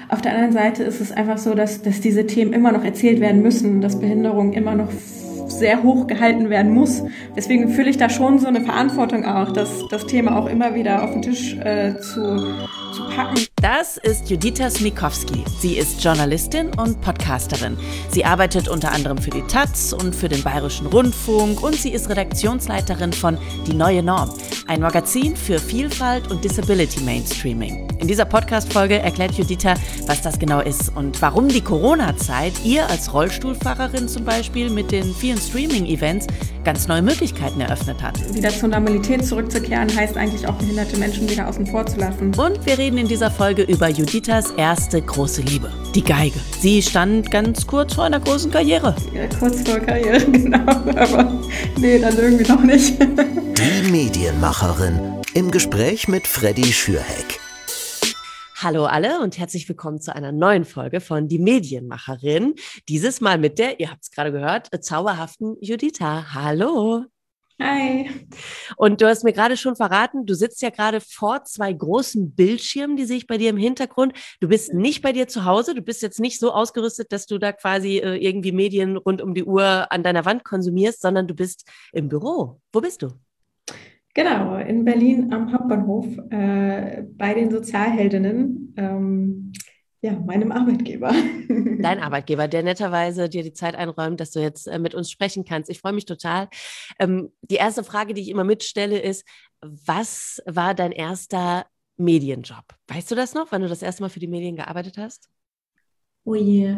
Auf der anderen Seite ist es einfach so, dass diese Themen immer noch erzählt werden müssen, dass Behinderung immer noch sehr hoch gehalten werden muss. Deswegen fühle ich da schon so eine Verantwortung auch, das Thema auch immer wieder auf den Tisch zu packen. Das ist Judita Smikowski. Sie ist Journalistin und Podcasterin. Sie arbeitet unter anderem für die taz und für den Bayerischen Rundfunk und sie ist Redaktionsleiterin von Die Neue Norm, ein Magazin für Vielfalt und Disability Mainstreaming. In dieser Podcast-Folge erklärt Judita, was das genau ist und warum die Corona-Zeit ihr als Rollstuhlfahrerin zum Beispiel mit den vielen Streaming-Events ganz neue Möglichkeiten eröffnet hat. Wieder zur Normalität zurückzukehren, heißt eigentlich auch behinderte Menschen wieder außen vor zu lassen. Und wir reden in dieser Folge über Juditas erste große Liebe, die Geige. Sie stand ganz kurz vor einer großen Karriere. Ja, kurz vor Karriere, genau. Aber nee, dann irgendwie noch nicht. Die Medienmacherin im Gespräch mit Freddy Schürheck. Hallo alle und herzlich willkommen zu einer neuen Folge von Die Medienmacherin. Dieses Mal mit der, ihr habt es gerade gehört, zauberhaften Judita. Hallo. Hi. Und du hast mir gerade schon verraten, du sitzt ja gerade vor zwei großen Bildschirmen, die sehe ich bei dir im Hintergrund. Du bist nicht bei dir zu Hause, du bist jetzt nicht so ausgerüstet, dass du da quasi irgendwie Medien rund um die Uhr an deiner Wand konsumierst, sondern du bist im Büro. Wo bist du? Genau, in Berlin am Hauptbahnhof bei den Sozialheldinnen, meinem Arbeitgeber. Dein Arbeitgeber, der netterweise dir die Zeit einräumt, dass du jetzt mit uns sprechen kannst. Ich freue mich total. Die erste Frage, die ich immer mitstelle, ist, was war dein erster Medienjob? Weißt du das noch, wann du das erste Mal für die Medien gearbeitet hast? Oh je,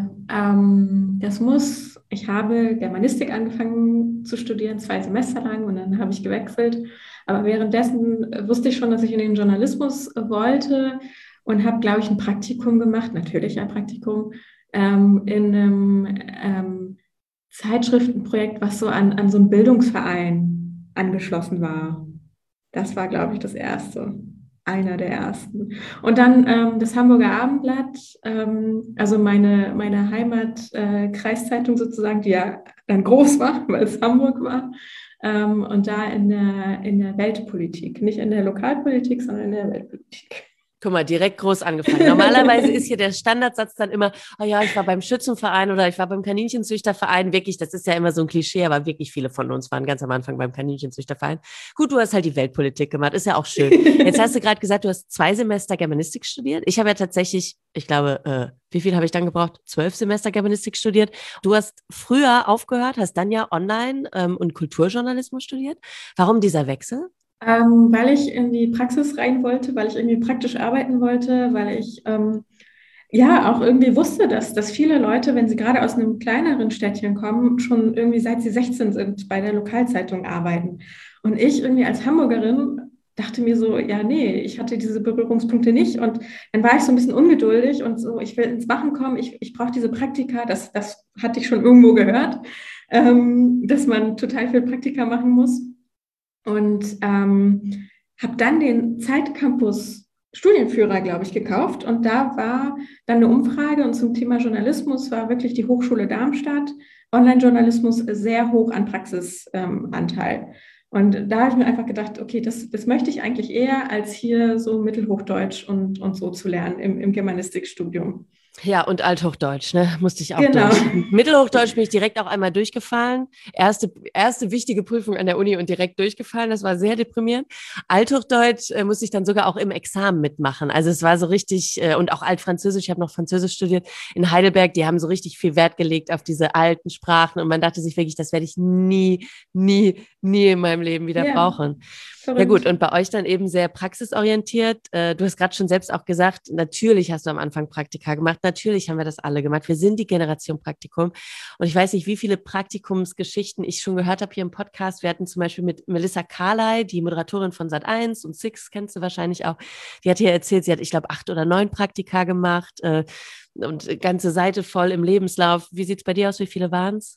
ich habe Germanistik angefangen zu studieren, 2 Semester lang und dann habe ich gewechselt. Aber währenddessen wusste ich schon, dass ich in den Journalismus wollte und habe, glaube ich, ein Praktikum gemacht, natürlich ein Praktikum, in einem Zeitschriftenprojekt, was so an so einen Bildungsverein angeschlossen war. Das war, glaube ich, das erste. Einer der ersten. Und dann das Hamburger Abendblatt, also meine Heimat-Kreiszeitung sozusagen, die ja dann groß war, weil es Hamburg war. Und da in der Weltpolitik, nicht in der Lokalpolitik, sondern in der Weltpolitik. Guck mal, direkt groß angefangen. Normalerweise ist hier der Standardsatz dann immer, oh ja, ich war beim Schützenverein oder ich war beim Kaninchenzüchterverein. Wirklich, das ist ja immer so ein Klischee, aber wirklich viele von uns waren ganz am Anfang beim Kaninchenzüchterverein. Gut, du hast halt die Weltpolitik gemacht, ist ja auch schön. Jetzt hast du gerade gesagt, du hast 2 Semester Germanistik studiert. Ich habe ja tatsächlich, ich glaube, wie viel habe ich dann gebraucht? 12 Semester Germanistik studiert. Du hast früher aufgehört, hast dann ja Online- und Kulturjournalismus studiert. Warum dieser Wechsel? Weil ich in die Praxis rein wollte, weil ich irgendwie praktisch arbeiten wollte, weil ich auch irgendwie wusste, dass viele Leute, wenn sie gerade aus einem kleineren Städtchen kommen, schon irgendwie seit sie 16 sind, bei der Lokalzeitung arbeiten. Und ich irgendwie als Hamburgerin dachte mir so, ja, nee, ich hatte diese Berührungspunkte nicht. Und dann war ich so ein bisschen ungeduldig und so, ich will ins Machen kommen, ich brauche diese Praktika, das hatte ich schon irgendwo gehört, dass man total viel Praktika machen muss. Und habe dann den Zeitcampus Studienführer, glaube ich, gekauft. Und da war dann eine Umfrage und zum Thema Journalismus war wirklich die Hochschule Darmstadt, Online-Journalismus sehr hoch an Praxisanteil. Und da habe ich mir einfach gedacht, okay, das möchte ich eigentlich eher, als hier so Mittelhochdeutsch und so zu lernen im Germanistikstudium. Ja, und Althochdeutsch, ne? Musste ich auch Genau. durch. Mittelhochdeutsch bin ich direkt auch einmal durchgefallen. Erste wichtige Prüfung an der Uni und direkt durchgefallen. Das war sehr deprimierend. Althochdeutsch musste ich dann sogar auch im Examen mitmachen. Also es war so richtig, und auch Altfranzösisch, ich habe noch Französisch studiert in Heidelberg, die haben so richtig viel Wert gelegt auf diese alten Sprachen und man dachte sich wirklich, das werde ich nie in meinem Leben wieder brauchen. Verrückt. Ja gut, und bei euch dann eben sehr praxisorientiert. Du hast gerade schon selbst auch gesagt, natürlich hast du am Anfang Praktika gemacht, natürlich haben wir das alle gemacht. Wir sind die Generation Praktikum und ich weiß nicht, wie viele Praktikumsgeschichten ich schon gehört habe hier im Podcast. Wir hatten zum Beispiel mit Melissa Carley, die Moderatorin von Sat.1 und Six, kennst du wahrscheinlich auch, die hat hier erzählt, sie hat, ich glaube, 8 oder 9 Praktika gemacht und ganze Seite voll im Lebenslauf. Wie sieht es bei dir aus? Wie viele waren es?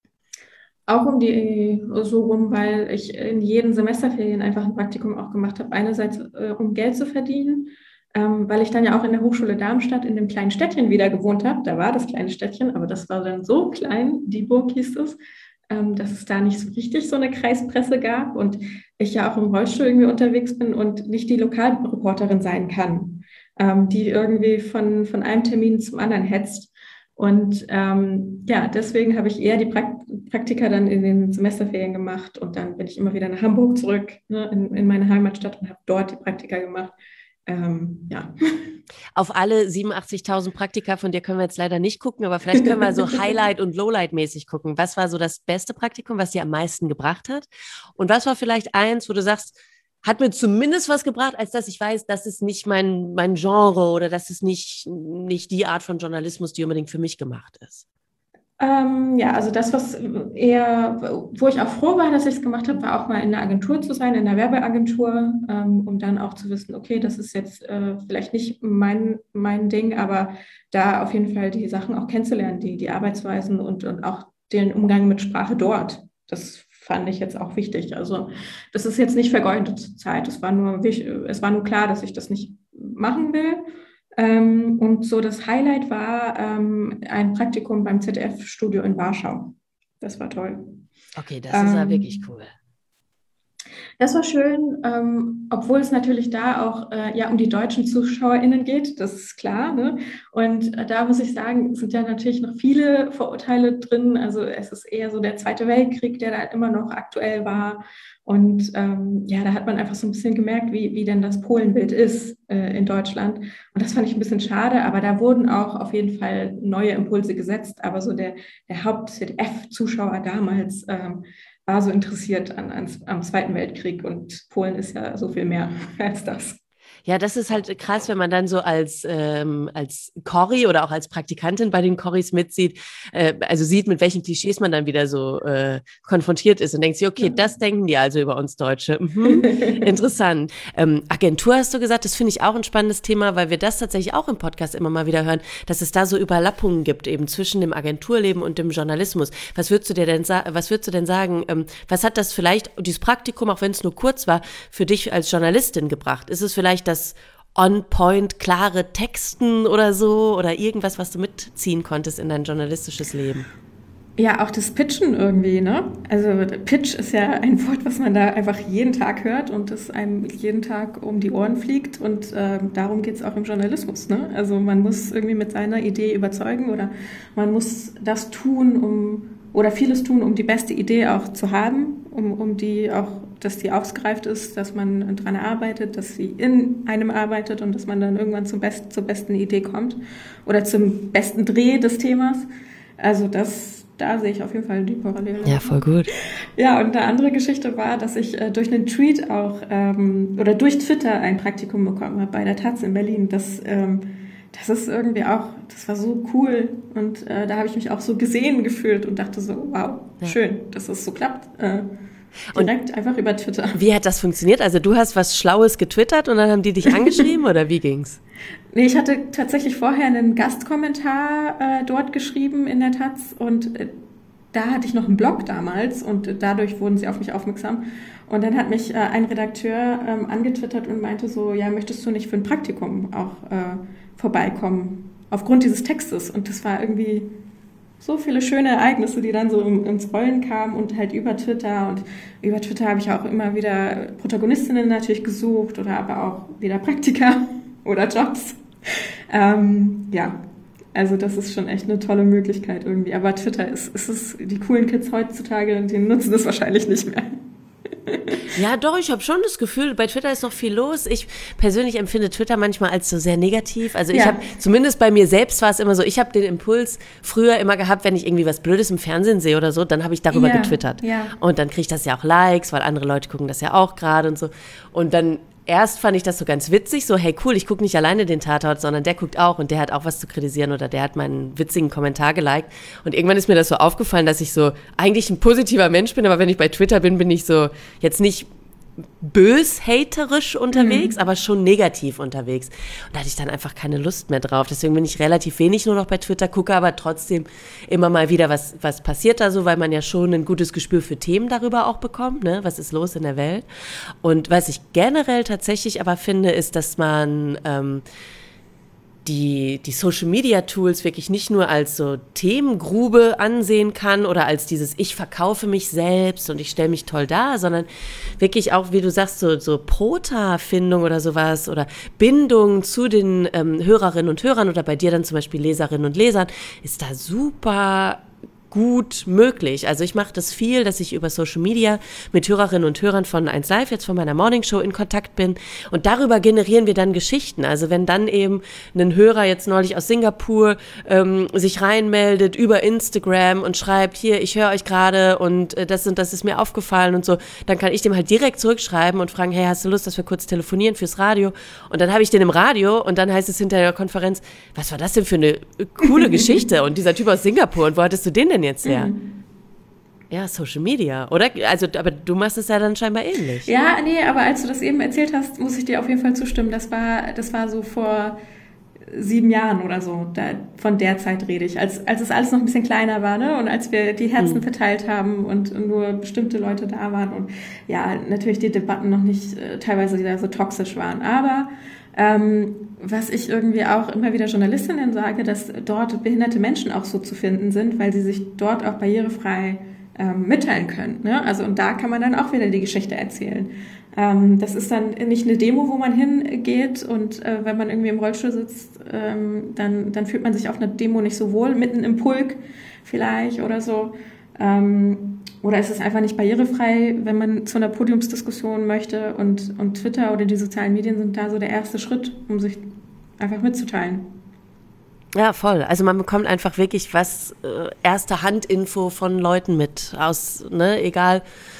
Auch um die so rum, weil ich in jeden Semesterferien einfach ein Praktikum auch gemacht habe. Einerseits, um Geld zu verdienen, weil ich dann ja auch in der Hochschule Darmstadt in dem kleinen Städtchen wieder gewohnt habe. Da war das kleine Städtchen, aber das war dann so klein, Dieburg hieß es, dass es da nicht so richtig so eine Kreispresse gab und ich ja auch im Rollstuhl irgendwie unterwegs bin und nicht die Lokalreporterin sein kann. die irgendwie von einem Termin zum anderen hetzt. Und deswegen habe ich eher die Praktika dann in den Semesterferien gemacht und dann bin ich immer wieder nach Hamburg zurück, ne, in meine Heimatstadt und habe dort die Praktika gemacht. Auf alle 87.000 Praktika von dir können wir jetzt leider nicht gucken, aber vielleicht können wir so Highlight- und Lowlight-mäßig gucken. Was war so das beste Praktikum, was dir am meisten gebracht hat? Und was war vielleicht eins, wo du sagst, hat mir zumindest was gebracht, als dass ich weiß, das ist nicht mein Genre oder das ist nicht die Art von Journalismus, die unbedingt für mich gemacht ist? Also das, wo ich auch froh war, dass ich es gemacht habe, war auch mal in der Agentur zu sein, in der Werbeagentur, um dann auch zu wissen, okay, das ist jetzt vielleicht nicht mein Ding, aber da auf jeden Fall die Sachen auch kennenzulernen, die Arbeitsweisen und auch den Umgang mit Sprache dort. Das fand ich jetzt auch wichtig. Also das ist jetzt nicht vergeudete Zeit. Es war nur klar, dass ich das nicht machen will. Und so das Highlight war ein Praktikum beim ZDF-Studio in Warschau. Das war toll. Okay, das ist ja wirklich cool. Das war schön, obwohl es natürlich da auch um die deutschen ZuschauerInnen geht, das ist klar. Ne? Und da muss ich sagen, sind ja natürlich noch viele Vorurteile drin. Also es ist eher so der Zweite Weltkrieg, der da immer noch aktuell war. Und da hat man einfach so ein bisschen gemerkt, wie denn das Polenbild ist in Deutschland. Und das fand ich ein bisschen schade, aber da wurden auch auf jeden Fall neue Impulse gesetzt. Aber so der Haupt-ZDF-Zuschauer damals war so interessiert am Zweiten Weltkrieg und Polen ist ja so viel mehr als das. Ja, das ist halt krass, wenn man dann so als Corrie oder auch als Praktikantin bei den Corries mitsieht, also sieht, mit welchen Klischees man dann wieder so konfrontiert ist und denkt sich, okay, das denken die also über uns Deutsche. Interessant. Agentur hast du gesagt, das finde ich auch ein spannendes Thema, weil wir das tatsächlich auch im Podcast immer mal wieder hören, dass es da so Überlappungen gibt, eben zwischen dem Agenturleben und dem Journalismus. Was würdest du denn sagen, was hat das vielleicht, dieses Praktikum, auch wenn es nur kurz war, für dich als Journalistin gebracht? Ist es vielleicht das on-point, klare Texten oder so oder irgendwas, was du mitziehen konntest in dein journalistisches Leben? Ja, auch das Pitchen irgendwie, ne? Also Pitch ist ja ein Wort, was man da einfach jeden Tag hört und das einem jeden Tag um die Ohren fliegt und darum geht es auch im Journalismus, ne? Also man muss irgendwie mit seiner Idee überzeugen oder man muss das tun, vieles tun, um die beste Idee auch zu haben, um die auch, dass die ausgereift ist, dass man dran arbeitet, dass sie in einem arbeitet und dass man dann irgendwann zur besten Idee kommt oder zum besten Dreh des Themas. Also da sehe ich auf jeden Fall die Parallele. Ja, voll gut. Ja, und eine andere Geschichte war, dass ich durch einen Tweet auch oder durch Twitter ein Praktikum bekommen habe bei der Taz in Berlin. Das ist irgendwie auch, das war so cool und da habe ich mich auch so gesehen gefühlt und dachte so, wow, schön, dass es so klappt. Direkt einfach über Twitter. Wie hat das funktioniert? Also du hast was Schlaues getwittert und dann haben die dich angeschrieben oder wie ging's? Nee, ich hatte tatsächlich vorher einen Gastkommentar dort geschrieben in der Taz und da hatte ich noch einen Blog damals und dadurch wurden sie auf mich aufmerksam. Und dann hat mich ein Redakteur angetwittert und meinte so, ja, möchtest du nicht für ein Praktikum auch vorbeikommen aufgrund dieses Textes? Und das war irgendwie so viele schöne Ereignisse, die dann so ins Rollen kamen und halt über Twitter. Und über Twitter habe ich auch immer wieder Protagonistinnen natürlich gesucht oder aber auch wieder Praktika oder Jobs. Also das ist schon echt eine tolle Möglichkeit irgendwie. Aber Twitter die coolen Kids heutzutage, die nutzen das wahrscheinlich nicht mehr. Ja, doch, ich habe schon das Gefühl, bei Twitter ist noch viel los. Ich persönlich empfinde Twitter manchmal als so sehr negativ. Also ich habe, zumindest bei mir selbst war es immer so, ich habe den Impuls früher immer gehabt, wenn ich irgendwie was Blödes im Fernsehen sehe oder so, dann habe ich darüber getwittert. Ja. Und dann kriege ich das ja auch Likes, weil andere Leute gucken das ja auch gerade und so. Und dann erst fand ich das so ganz witzig, so hey cool, ich gucke nicht alleine den Tatort, sondern der guckt auch und der hat auch was zu kritisieren oder der hat meinen witzigen Kommentar geliked. Und irgendwann ist mir das so aufgefallen, dass ich so eigentlich ein positiver Mensch bin, aber wenn ich bei Twitter bin, bin ich so jetzt nicht bös-haterisch unterwegs, aber schon negativ unterwegs. Und da hatte ich dann einfach keine Lust mehr drauf. Deswegen bin ich relativ wenig nur noch bei Twitter, gucke aber trotzdem immer mal wieder, was passiert da so, weil man ja schon ein gutes Gespür für Themen darüber auch bekommt, ne? Was ist los in der Welt. Und was ich generell tatsächlich aber finde, ist, dass man die Social-Media-Tools wirklich nicht nur als so Themengrube ansehen kann oder als dieses ich verkaufe mich selbst und ich stelle mich toll dar, sondern wirklich auch, wie du sagst, so Prota-Findung oder sowas oder Bindung zu den Hörerinnen und Hörern oder bei dir dann zum Beispiel Leserinnen und Lesern, ist da super gut möglich. Also ich mache das viel, dass ich über Social Media mit Hörerinnen und Hörern von 1Live, jetzt von meiner Morningshow, in Kontakt bin und darüber generieren wir dann Geschichten. Also wenn dann eben ein Hörer jetzt neulich aus Singapur sich reinmeldet über Instagram und schreibt, hier, ich höre euch gerade und das ist mir aufgefallen und so, dann kann ich dem halt direkt zurückschreiben und fragen, hey, hast du Lust, dass wir kurz telefonieren fürs Radio? Und dann habe ich den im Radio und dann heißt es hinter der Konferenz, was war das denn für eine coole Geschichte und dieser Typ aus Singapur und wo hattest du den denn jetzt her? Ja, Social Media, oder? Also, aber du machst es ja dann scheinbar ähnlich. Ja, nee, aber als du das eben erzählt hast, muss ich dir auf jeden Fall zustimmen. Das war so vor 7 Jahren oder so. Von der Zeit rede ich. Als es alles noch ein bisschen kleiner war, ne? Und als wir die Herzen verteilt haben und nur bestimmte Leute da waren und ja, natürlich die Debatten noch nicht teilweise wieder so toxisch waren. Aber was ich irgendwie auch immer wieder Journalistinnen sage, dass dort behinderte Menschen auch so zu finden sind, weil sie sich dort auch barrierefrei mitteilen können. Ne? Also und da kann man dann auch wieder die Geschichte erzählen. Das ist dann nicht eine Demo, wo man hingeht und wenn man irgendwie im Rollstuhl sitzt, dann fühlt man sich auf einer Demo nicht so wohl, mitten im Pulk vielleicht oder so. Oder ist es einfach nicht barrierefrei, wenn man zu einer Podiumsdiskussion möchte und Twitter oder die sozialen Medien sind da so der erste Schritt, um sich einfach mitzuteilen. Ja, voll. Also man bekommt einfach wirklich erste Handinfo von Leuten mit, egal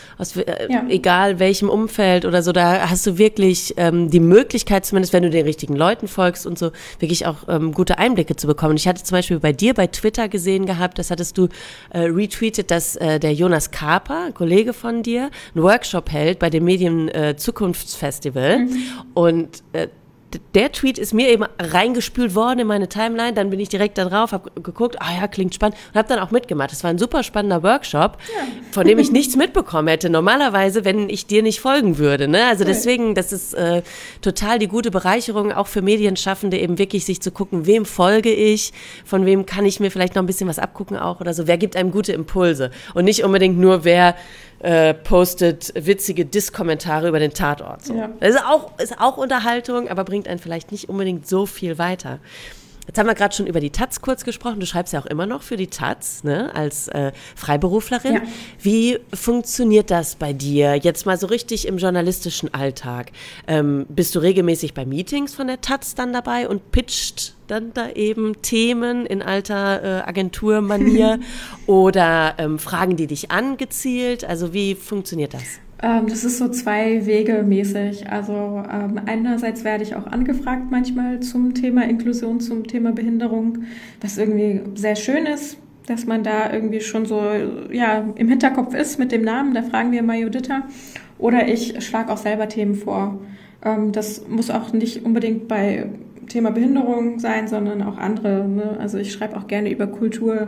welchem Umfeld oder so, da hast du wirklich die Möglichkeit, zumindest wenn du den richtigen Leuten folgst und so, wirklich auch gute Einblicke zu bekommen. Ich hatte zum Beispiel bei dir bei Twitter gesehen gehabt, das hattest du retweetet, dass der Jonas Kaper, Kollege von dir, einen Workshop hält bei dem Medien Zukunftsfestival und der Tweet ist mir eben reingespült worden in meine Timeline, dann bin ich direkt da drauf, habe geguckt, klingt spannend und habe dann auch mitgemacht. Das war ein super spannender Workshop, von dem ich nichts mitbekommen hätte, normalerweise, wenn ich dir nicht folgen würde. Ne? Also deswegen, das ist total die gute Bereicherung, auch für Medienschaffende, eben wirklich sich zu gucken, wem folge ich, von wem kann ich mir vielleicht noch ein bisschen was abgucken auch oder so, wer gibt einem gute Impulse und nicht unbedingt nur, wer postet witzige Diss-Kommentare über den Tatort. So. Ja. Das ist auch Unterhaltung, aber bringt einen vielleicht nicht unbedingt so viel weiter. Jetzt haben wir gerade schon über die Taz kurz gesprochen. Du schreibst ja auch immer noch für die Taz, ne, als Freiberuflerin. Ja. Wie funktioniert das bei dir jetzt mal so richtig im journalistischen Alltag? Bist du regelmäßig bei Meetings von der Taz dann dabei und pitcht dann da eben Themen in alter Agenturmanier oder fragen die dich an gezielt? Also wie funktioniert das? Das ist so 2 Wege mäßig. Also einerseits werde ich auch angefragt manchmal zum Thema Inklusion, zum Thema Behinderung, was irgendwie sehr schön ist, dass man da irgendwie schon so im Hinterkopf ist mit dem Namen. Da fragen wir mal Juditha. Oder ich schlage auch selber Themen vor. Das muss auch nicht unbedingt bei Thema Behinderung sein, sondern auch andere. Ne? Also ich schreibe auch gerne über Kultur.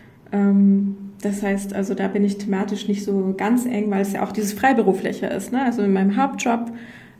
Das heißt, also da bin ich thematisch nicht so ganz eng, weil es ja auch dieses Freiberufliche ist. Ne? Also in meinem Hauptjob,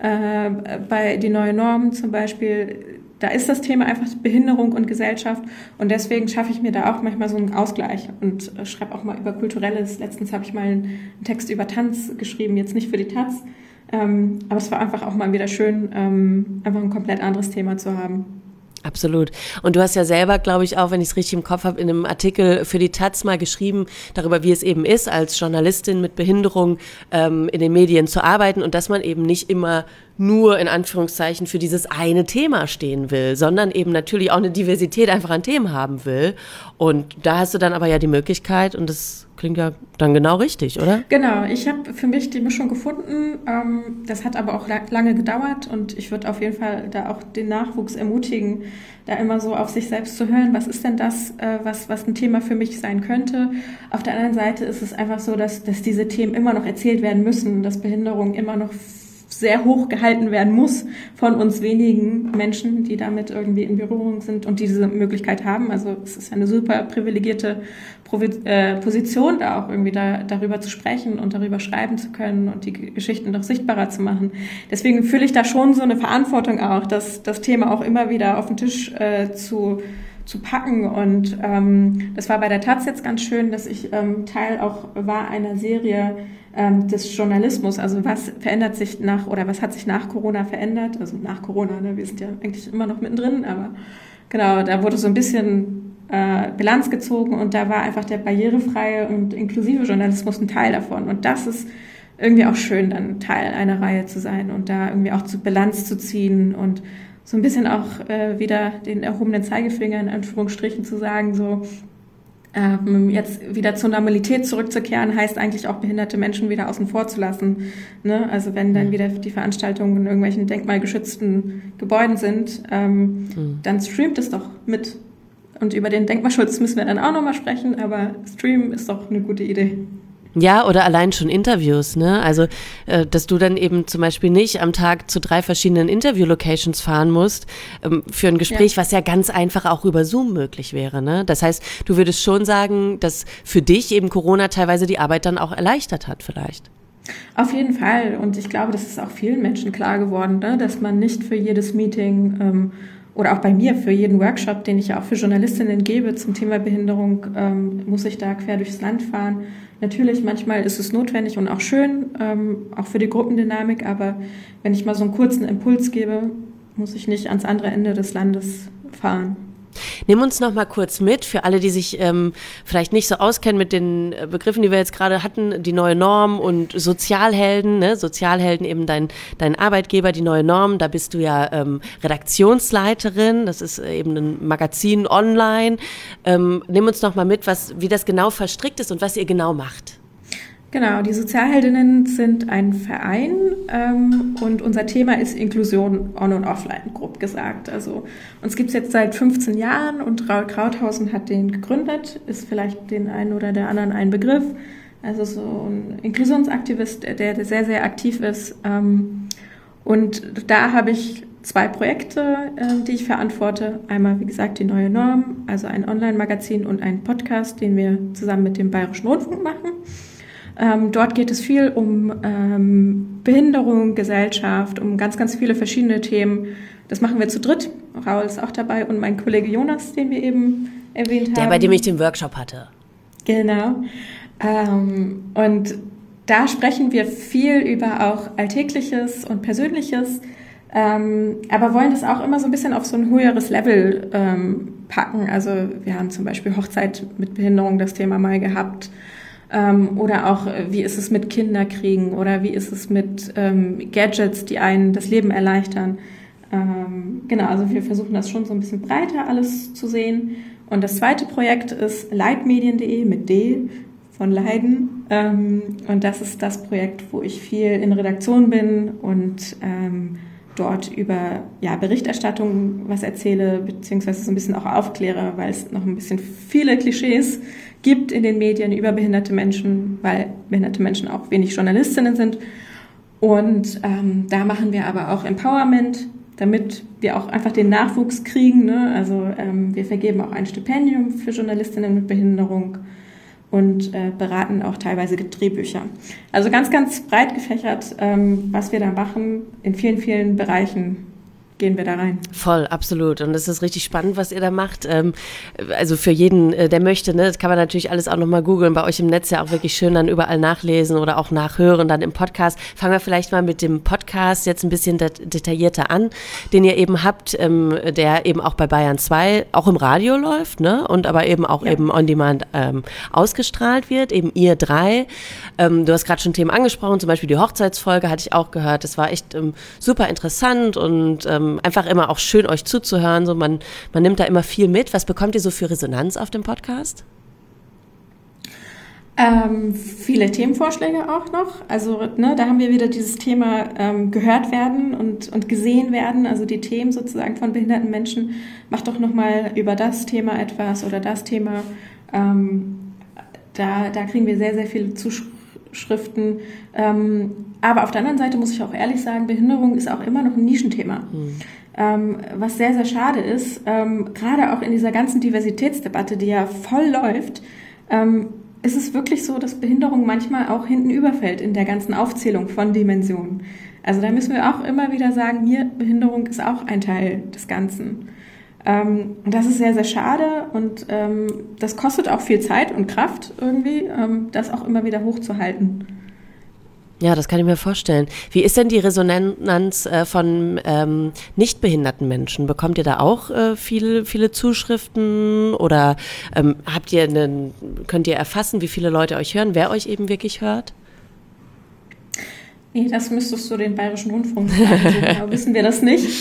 bei die neue Norm zum Beispiel, da ist das Thema einfach Behinderung und Gesellschaft und deswegen schaffe ich mir da auch manchmal so einen Ausgleich und schreibe auch mal über Kulturelles. Letztens habe ich mal einen Text über Tanz geschrieben, jetzt nicht für die Taz, aber es war einfach auch mal wieder schön, einfach ein komplett anderes Thema zu haben. Absolut. Und du hast ja selber, glaube ich, auch, wenn ich es richtig im Kopf habe, in einem Artikel für die Taz mal geschrieben, darüber, wie es eben ist, als Journalistin mit Behinderung in den Medien zu arbeiten und dass man eben nicht immer nur in Anführungszeichen für dieses eine Thema stehen will, sondern eben natürlich auch eine Diversität einfach an Themen haben will. Und da hast du dann aber ja die Möglichkeit und das klingt ja dann genau richtig, oder? Genau, ich habe für mich die Mischung gefunden. Das hat aber auch lange gedauert und ich würde auf jeden Fall da auch den Nachwuchs ermutigen, da immer so auf sich selbst zu hören, was ist denn das, was ein Thema für mich sein könnte. Auf der anderen Seite ist es einfach so, dass diese Themen immer noch erzählt werden müssen, dass Behinderung immer noch sehr hoch gehalten werden muss von uns wenigen Menschen, die damit irgendwie in Berührung sind und diese Möglichkeit haben. Also es ist eine super privilegierte Position, da auch irgendwie darüber zu sprechen und darüber schreiben zu können und die Geschichten noch sichtbarer zu machen. Deswegen fühle ich da schon so eine Verantwortung auch, das Thema auch immer wieder auf den Tisch zu packen. Und das war bei der Taz jetzt ganz schön, dass ich Teil auch war einer Serie des Journalismus. Also was verändert sich was hat sich nach Corona verändert? Also nach Corona, ne? Wir sind ja eigentlich immer noch mittendrin, aber genau, da wurde so ein bisschen Bilanz gezogen und da war einfach der barrierefreie und inklusive Journalismus ein Teil davon. Und das ist irgendwie auch schön, dann Teil einer Reihe zu sein und da irgendwie auch Bilanz zu ziehen und so ein bisschen auch wieder den erhobenen Zeigefinger in Anführungsstrichen zu sagen, so jetzt wieder zur Normalität zurückzukehren, heißt eigentlich auch behinderte Menschen wieder außen vor zu lassen. Ne? Also wenn dann wieder die Veranstaltungen in irgendwelchen denkmalgeschützten Gebäuden sind, dann streamt es doch mit. Und über den Denkmalschutz müssen wir dann auch nochmal sprechen, aber Stream ist doch eine gute Idee. Ja, oder allein schon Interviews, ne? Also, dass du dann eben zum Beispiel nicht am Tag zu 3 verschiedenen Interview-Locations fahren musst für ein Gespräch, was ja ganz einfach auch über Zoom möglich wäre, ne? Das heißt, du würdest schon sagen, dass für dich eben Corona teilweise die Arbeit dann auch erleichtert hat vielleicht. Auf jeden Fall. Und ich glaube, das ist auch vielen Menschen klar geworden, ne? Dass man nicht für jedes Meeting oder auch bei mir für jeden Workshop, den ich ja auch für Journalistinnen gebe zum Thema Behinderung, muss ich da quer durchs Land fahren. Natürlich, manchmal ist es notwendig und auch schön, auch für die Gruppendynamik, aber wenn ich mal so einen kurzen Impuls gebe, muss ich nicht ans andere Ende des Landes fahren. Nimm uns noch mal kurz mit, für alle, die sich vielleicht nicht so auskennen mit den Begriffen, die wir jetzt gerade hatten, die neue Norm und Sozialhelden, ne? Sozialhelden eben dein Arbeitgeber, die neue Norm, da bist du ja Redaktionsleiterin, das ist eben ein Magazin online. Nimm uns noch mal mit, wie das genau verstrickt ist und was ihr genau macht. Genau, die Sozialheldinnen sind ein Verein und unser Thema ist Inklusion on- und offline, grob gesagt. Also uns gibt es jetzt seit 15 Jahren und Raul Krauthausen hat den gegründet, ist vielleicht den einen oder der anderen ein Begriff. Also so ein Inklusionsaktivist, der sehr, sehr aktiv ist. Und da habe ich 2 Projekte, die ich verantworte. Einmal, wie gesagt, die neue Norm, also ein Online-Magazin und ein Podcast, den wir zusammen mit dem Bayerischen Rundfunk machen. Dort geht es viel um Behinderung, Gesellschaft, um ganz, ganz viele verschiedene Themen. Das machen wir zu dritt. Raul ist auch dabei und mein Kollege Jonas, den wir eben erwähnt haben. Der, bei dem ich den Workshop hatte. Genau. Und da sprechen wir viel über auch Alltägliches und Persönliches, aber wollen das auch immer so ein bisschen auf so ein höheres Level packen. Also wir haben zum Beispiel Hochzeit mit Behinderung das Thema mal gehabt. Oder auch, wie ist es mit Kinderkriegen oder wie ist es mit Gadgets, die einen das Leben erleichtern. Genau, also wir versuchen das schon so ein bisschen breiter alles zu sehen. Und das zweite Projekt ist leitmedien.de mit D von Leiden. Und das ist das Projekt, wo ich viel in Redaktion bin und dort über Berichterstattung was erzähle, beziehungsweise so ein bisschen auch aufkläre, weil es noch ein bisschen viele Klischees gibt in den Medien über behinderte Menschen, weil behinderte Menschen auch wenig Journalistinnen sind. Und da machen wir aber auch Empowerment, damit wir auch einfach den Nachwuchs kriegen. Ne? Also wir vergeben auch ein Stipendium für Journalistinnen mit Behinderung und beraten auch teilweise Drehbücher. Also ganz, ganz breit gefächert, was wir da machen. In vielen, vielen Bereichen gehen wir da rein. Voll, absolut. Und es ist richtig spannend, was ihr da macht. Also für jeden, der möchte, ne, das kann man natürlich alles auch nochmal googeln, bei euch im Netz ja auch wirklich schön dann überall nachlesen oder auch nachhören, dann im Podcast. Fangen wir vielleicht mal mit dem Podcast jetzt ein bisschen detaillierter an, den ihr eben habt, der eben auch bei Bayern 2 auch im Radio läuft, ne, und aber eben auch eben on demand ausgestrahlt wird, eben ihr 3. Du hast gerade schon Themen angesprochen, zum Beispiel die Hochzeitsfolge hatte ich auch gehört. Das war echt super interessant und einfach immer auch schön, euch zuzuhören. So, man nimmt da immer viel mit. Was bekommt ihr so für Resonanz auf dem Podcast? Viele Themenvorschläge auch noch. Also ne, da haben wir wieder dieses Thema gehört werden und gesehen werden. Also die Themen sozusagen von behinderten Menschen. Macht doch nochmal über das Thema etwas oder das Thema. Da kriegen wir sehr, sehr viele Zuschriften. Aber auf der anderen Seite muss ich auch ehrlich sagen, Behinderung ist auch immer noch ein Nischenthema. Was sehr, sehr schade ist, gerade auch in dieser ganzen Diversitätsdebatte, die ja voll läuft, ist es wirklich so, dass Behinderung manchmal auch hinten überfällt in der ganzen Aufzählung von Dimensionen. Also da müssen wir auch immer wieder sagen, hier, Behinderung ist auch ein Teil des Ganzen. Und das ist sehr, sehr schade und das kostet auch viel Zeit und Kraft irgendwie, das auch immer wieder hochzuhalten. Ja, das kann ich mir vorstellen. Wie ist denn die Resonanz von nicht behinderten Menschen? Bekommt ihr da auch viele Zuschriften oder könnt ihr erfassen, wie viele Leute euch hören, wer euch eben wirklich hört? Nee, das müsstest du den Bayerischen Rundfunk sagen. So genau wissen wir das nicht.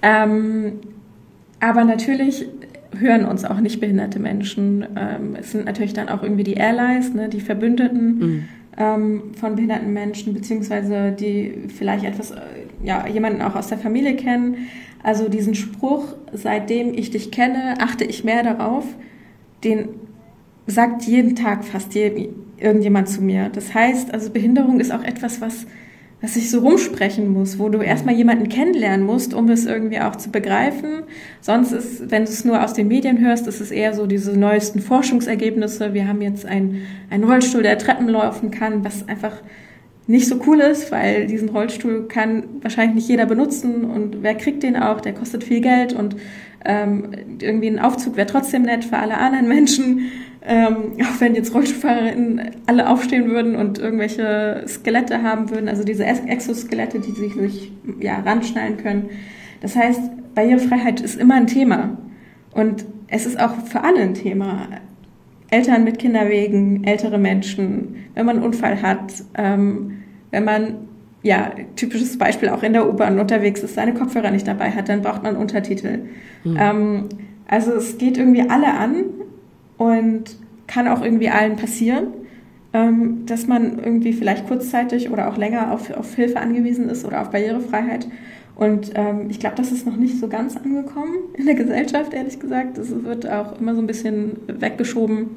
Aber natürlich hören uns auch nicht behinderte Menschen. Es sind natürlich dann auch irgendwie die Allies, ne, die Verbündeten von behinderten Menschen, beziehungsweise die vielleicht jemanden auch aus der Familie kennen. Also diesen Spruch, seitdem ich dich kenne, achte ich mehr darauf, den sagt jeden Tag fast irgendjemand zu mir. Das heißt, also Behinderung ist auch etwas, was ich so rumsprechen muss, wo du erstmal jemanden kennenlernen musst, um es irgendwie auch zu begreifen. Sonst ist, wenn du es nur aus den Medien hörst, ist es eher so diese neuesten Forschungsergebnisse. Wir haben jetzt einen Rollstuhl, der Treppen laufen kann, was einfach nicht so cool ist, weil diesen Rollstuhl kann wahrscheinlich nicht jeder benutzen und wer kriegt den auch, der kostet viel Geld und irgendwie ein Aufzug wäre trotzdem nett für alle anderen Menschen. Auch wenn jetzt RollstuhlfahrerInnen alle aufstehen würden und irgendwelche Skelette haben würden, also diese Exoskelette, die sich ranschnallen können. Das heißt, Barrierefreiheit ist immer ein Thema. Und es ist auch für alle ein Thema. Eltern mit Kinderwegen, ältere Menschen, wenn man einen Unfall hat, wenn man, typisches Beispiel auch in der U-Bahn unterwegs ist, seine Kopfhörer nicht dabei hat, dann braucht man Untertitel. Also es geht irgendwie alle an. Und kann auch irgendwie allen passieren, dass man irgendwie vielleicht kurzzeitig oder auch länger auf Hilfe angewiesen ist oder auf Barrierefreiheit. Und ich glaube, das ist noch nicht so ganz angekommen in der Gesellschaft, ehrlich gesagt. Das wird auch immer so ein bisschen weggeschoben.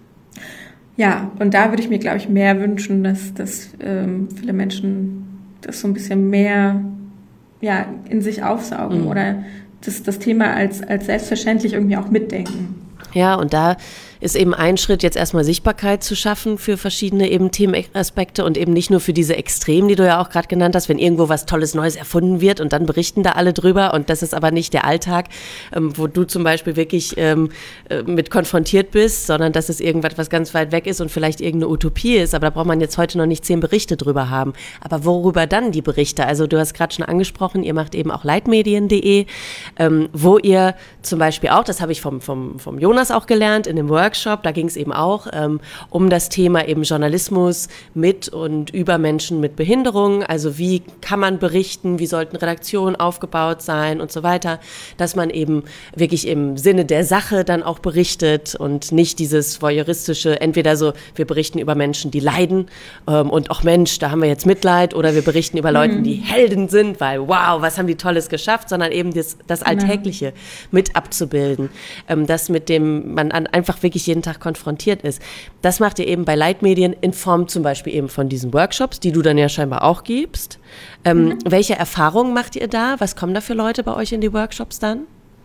Ja, und da würde ich mir, glaube ich, mehr wünschen, dass viele Menschen das so ein bisschen mehr in sich aufsaugen oder das Thema als selbstverständlich irgendwie auch mitdenken. Ja, und da ist eben ein Schritt, jetzt erstmal Sichtbarkeit zu schaffen für verschiedene eben Themenaspekte und eben nicht nur für diese Extremen, die du ja auch gerade genannt hast, wenn irgendwo was Tolles Neues erfunden wird und dann berichten da alle drüber und das ist aber nicht der Alltag, wo du zum Beispiel wirklich mit konfrontiert bist, sondern dass es irgendwas, was ganz weit weg ist und vielleicht irgendeine Utopie ist, aber da braucht man jetzt heute noch nicht 10 Berichte drüber haben. Aber worüber dann die Berichte? Also du hast gerade schon angesprochen, ihr macht eben auch leitmedien.de, wo ihr zum Beispiel auch, das habe ich vom Jonas auch gelernt, in dem Workshop, da ging es eben auch um das Thema eben Journalismus mit und über Menschen mit Behinderung, also wie kann man berichten, wie sollten Redaktionen aufgebaut sein und so weiter, dass man eben wirklich im Sinne der Sache dann auch berichtet und nicht dieses voyeuristische, entweder so, wir berichten über Menschen, die leiden und auch Mensch, da haben wir jetzt Mitleid oder wir berichten über Leute, die Helden sind, weil wow, was haben die Tolles geschafft, sondern eben das Alltägliche mit abzubilden, das mit dem man einfach wirklich jeden Tag konfrontiert ist. Das macht ihr eben bei Leitmedien in Form zum Beispiel eben von diesen Workshops, die du dann ja scheinbar auch gibst. Welche Erfahrungen macht ihr da? Was kommen da für Leute bei euch in die Workshops dann?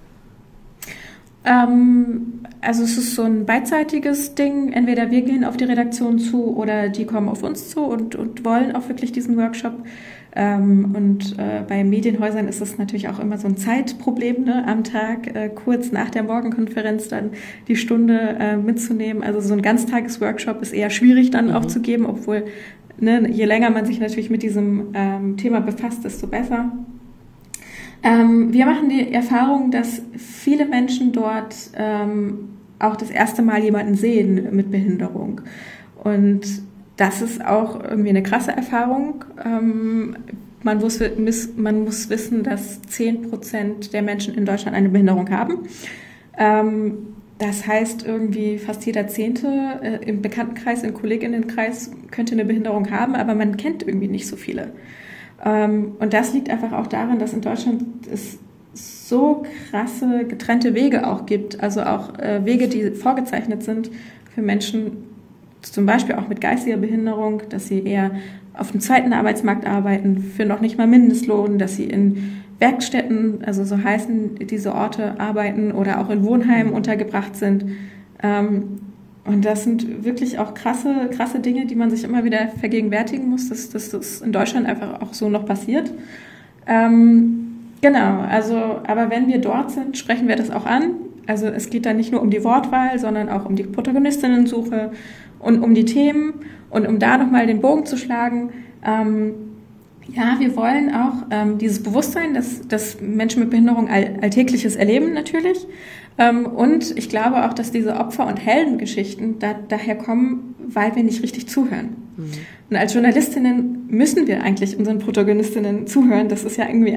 Also es ist so ein beidseitiges Ding. Entweder wir gehen auf die Redaktion zu oder die kommen auf uns zu und wollen auch wirklich diesen Workshop. Bei Medienhäusern ist es natürlich auch immer so ein Zeitproblem, ne? Am Tag, kurz nach der Morgenkonferenz dann die Stunde mitzunehmen. Also so ein Ganztagesworkshop ist eher schwierig dann auch zu geben, obwohl je länger man sich natürlich mit diesem Thema befasst, desto besser. Wir machen die Erfahrung, dass viele Menschen dort auch das erste Mal jemanden sehen mit Behinderung. Und das ist auch irgendwie eine krasse Erfahrung. Man muss wissen, dass 10% der Menschen in Deutschland eine Behinderung haben. Das heißt, irgendwie fast jeder 10. Im Bekanntenkreis, im Kolleginnenkreis könnte eine Behinderung haben, aber man kennt irgendwie nicht so viele. Und das liegt einfach auch daran, dass in Deutschland es so krasse getrennte Wege auch gibt, also auch Wege, die vorgezeichnet sind für Menschen zum Beispiel auch mit geistiger Behinderung, dass sie eher auf dem zweiten Arbeitsmarkt arbeiten, für noch nicht mal Mindestlohn, dass sie in Werkstätten, also so heißen diese Orte, arbeiten oder auch in Wohnheimen untergebracht sind. Und das sind wirklich auch krasse Dinge, die man sich immer wieder vergegenwärtigen muss, dass das in Deutschland einfach auch so noch passiert. Genau, also, aber wenn wir dort sind, sprechen wir das auch an. Also es geht da nicht nur um die Wortwahl, sondern auch um die Protagonistinnensuche und um die Themen und um da nochmal den Bogen zu schlagen. Ja, wir wollen auch dieses Bewusstsein, dass Menschen mit Behinderung Alltägliches erleben natürlich. Und ich glaube auch, dass diese Opfer- und Heldengeschichten daher kommen, weil wir nicht richtig zuhören. Mhm. Und als Journalistinnen müssen wir eigentlich unseren Protagonistinnen zuhören. Das ist ja irgendwie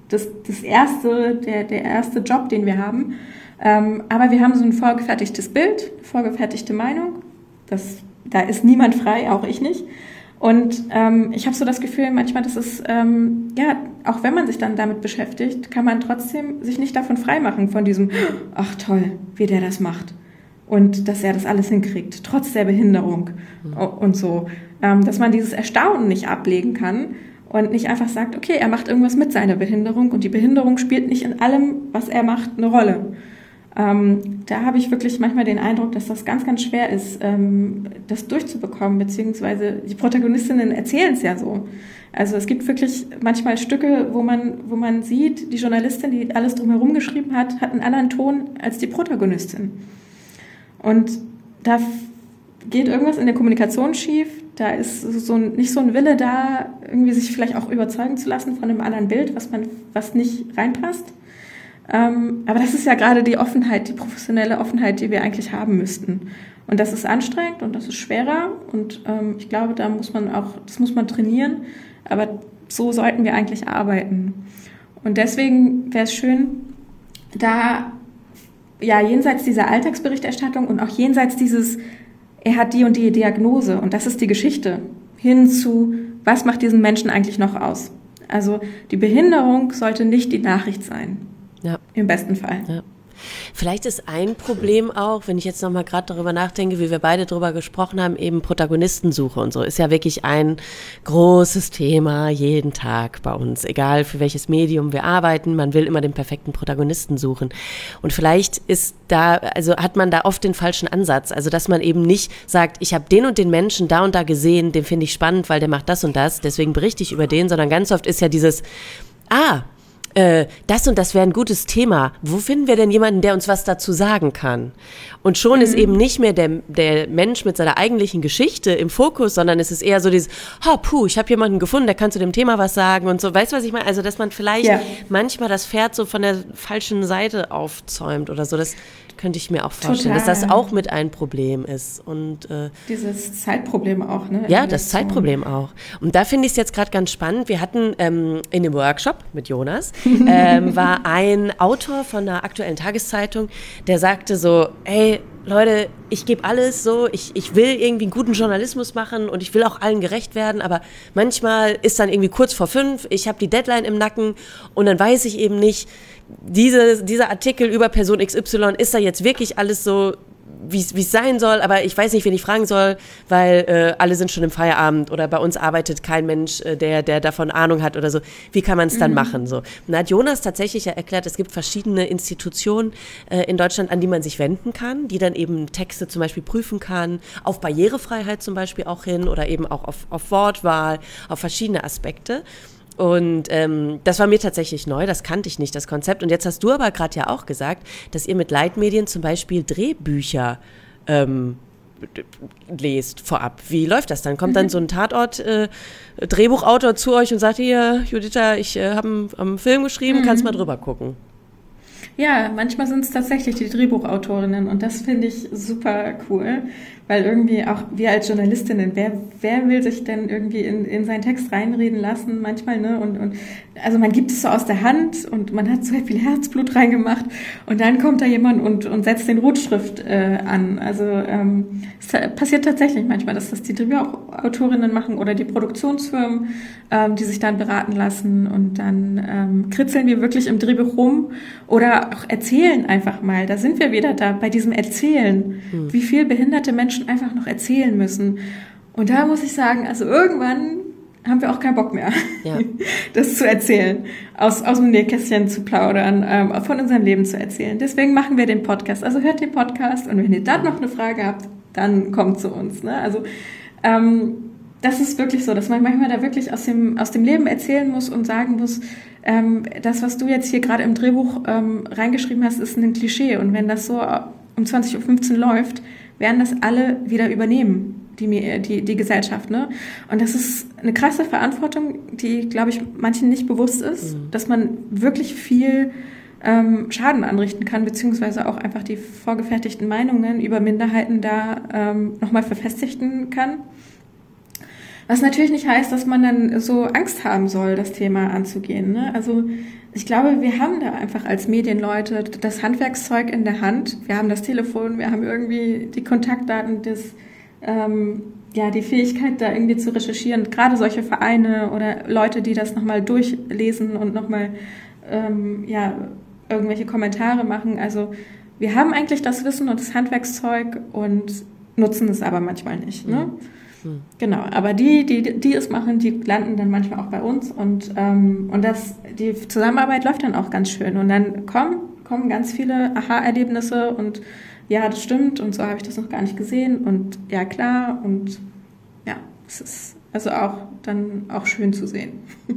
der erste Job, den wir haben. Aber wir haben so ein vorgefertigtes Bild, vorgefertigte Meinung. Da ist niemand frei, auch ich nicht. Und ich habe so das Gefühl manchmal, dass es, auch wenn man sich dann damit beschäftigt, kann man trotzdem sich nicht davon freimachen, von diesem, ach toll, wie der das macht. Und dass er das alles hinkriegt, trotz der Behinderung und so. Dass man dieses Erstaunen nicht ablegen kann und nicht einfach sagt, okay, er macht irgendwas mit seiner Behinderung und die Behinderung spielt nicht in allem, was er macht, eine Rolle. Da habe ich wirklich manchmal den Eindruck, dass das ganz, ganz schwer ist, das durchzubekommen, beziehungsweise die Protagonistinnen erzählen es ja so. Also es gibt wirklich manchmal Stücke, wo man sieht, die Journalistin, die alles drumherum geschrieben hat einen anderen Ton als die Protagonistin. Und da geht irgendwas in der Kommunikation schief, da ist nicht so ein Wille da, irgendwie sich vielleicht auch überzeugen zu lassen von einem anderen Bild, was nicht reinpasst. Aber das ist ja gerade die Offenheit, die professionelle Offenheit, die wir eigentlich haben müssten. Und das ist anstrengend und das ist schwerer und ich glaube, das muss man trainieren, aber so sollten wir eigentlich arbeiten. Und deswegen wäre es schön, da jenseits dieser Alltagsberichterstattung und auch jenseits dieses, er hat die und die Diagnose und das ist die Geschichte, hin zu, was macht diesen Menschen eigentlich noch aus? Also die Behinderung sollte nicht die Nachricht sein. Ja. Im besten Fall. Ja. Vielleicht ist ein Problem auch, wenn ich jetzt nochmal gerade darüber nachdenke, wie wir beide darüber gesprochen haben, eben Protagonistensuche und so, ist ja wirklich ein großes Thema jeden Tag bei uns, egal für welches Medium wir arbeiten, man will immer den perfekten Protagonisten suchen. Und vielleicht hat man da oft den falschen Ansatz, also dass man eben nicht sagt, ich habe den und den Menschen da und da gesehen, den finde ich spannend, weil der macht das und das, deswegen berichte ich über den, sondern ganz oft ist ja dieses, das und das wäre ein gutes Thema. Wo finden wir denn jemanden, der uns was dazu sagen kann? Und schon ist eben nicht mehr der Mensch mit seiner eigentlichen Geschichte im Fokus, sondern es ist eher so dieses, ich habe jemanden gefunden, der kann zu dem Thema was sagen und so. Weißt du, was ich meine? Also, dass man vielleicht manchmal das Pferd so von der falschen Seite aufzäumt oder so. Das könnte ich mir auch vorstellen, dass das auch mit ein Problem ist. Und dieses Zeitproblem auch, ne? Ja, das Zeitproblem auch. Und da finde ich es jetzt gerade ganz spannend. Wir hatten in dem Workshop mit Jonas, war ein Autor von einer aktuellen Tageszeitung, der sagte so, hey, Leute, ich gebe alles so, ich will irgendwie einen guten Journalismus machen und ich will auch allen gerecht werden, aber manchmal ist dann irgendwie kurz vor 5, ich habe die Deadline im Nacken und dann weiß ich eben nicht, dieser Artikel über Person XY, ist da jetzt wirklich alles so, wie es sein soll, aber ich weiß nicht, wen ich fragen soll, weil alle sind schon im Feierabend oder bei uns arbeitet kein Mensch, der davon Ahnung hat oder so. Wie kann man es dann machen? So. Und da hat Jonas tatsächlich ja erklärt, es gibt verschiedene Institutionen in Deutschland, an die man sich wenden kann, die dann eben Texte zum Beispiel prüfen kann, auf Barrierefreiheit zum Beispiel auch hin oder eben auch auf Wortwahl, auf verschiedene Aspekte. Und das war mir tatsächlich neu, das kannte ich nicht, das Konzept. Und jetzt hast du aber gerade ja auch gesagt, dass ihr mit Leitmedien zum Beispiel Drehbücher lest vorab. Wie läuft das dann? Kommt dann so ein Tatort-Drehbuchautor zu euch und sagt, hier, Juditha, ich habe einen Film geschrieben, kannst mal drüber gucken? Ja, manchmal sind es tatsächlich die Drehbuchautorinnen und das finde ich super cool, weil irgendwie auch wir als Journalistinnen, wer will sich denn irgendwie in seinen Text reinreden lassen manchmal, ne? Und also man gibt es so aus der Hand und man hat so viel Herzblut reingemacht und dann kommt da jemand und setzt den Rotstift an. Also es passiert tatsächlich manchmal, dass das die Drehbuchautorinnen machen oder die Produktionsfirmen, die sich dann beraten lassen und dann kritzeln wir wirklich im Drehbuch rum oder auch erzählen einfach mal. Da sind wir wieder da bei diesem Erzählen, wie viel behinderte Menschen einfach noch erzählen müssen. Und da muss ich sagen, also irgendwann haben wir auch keinen Bock mehr, das zu erzählen, aus dem Nähkästchen zu plaudern, von unserem Leben zu erzählen. Deswegen machen wir den Podcast. Also hört den Podcast und wenn ihr dann noch eine Frage habt, dann kommt zu uns. Ne? Also das ist wirklich so, dass man manchmal da wirklich aus dem Leben erzählen muss und sagen muss, das, was du jetzt hier gerade im Drehbuch reingeschrieben hast, ist ein Klischee. Und wenn das so um 20:15 Uhr läuft, werden das alle wieder übernehmen. Die Gesellschaft, ne? Und das ist eine krasse Verantwortung, die, glaube ich, manchen nicht bewusst ist, dass man wirklich viel Schaden anrichten kann, beziehungsweise auch einfach die vorgefertigten Meinungen über Minderheiten da nochmal verfestigen kann. Was natürlich nicht heißt, dass man dann so Angst haben soll, das Thema anzugehen, ne? Also ich glaube, wir haben da einfach als Medienleute das Handwerkszeug in der Hand. Wir haben das Telefon, wir haben irgendwie die Kontaktdaten, die Fähigkeit, da irgendwie zu recherchieren, gerade solche Vereine oder Leute, die das nochmal durchlesen und nochmal irgendwelche Kommentare machen. Also wir haben eigentlich das Wissen und das Handwerkszeug und nutzen es aber manchmal nicht. Ne? Genau, aber die es machen, die landen dann manchmal auch bei uns und die Zusammenarbeit läuft dann auch ganz schön und dann kommen ganz viele Aha-Erlebnisse und ja, das stimmt und so habe ich das noch gar nicht gesehen und ja, klar und ja, es ist also auch schön zu sehen.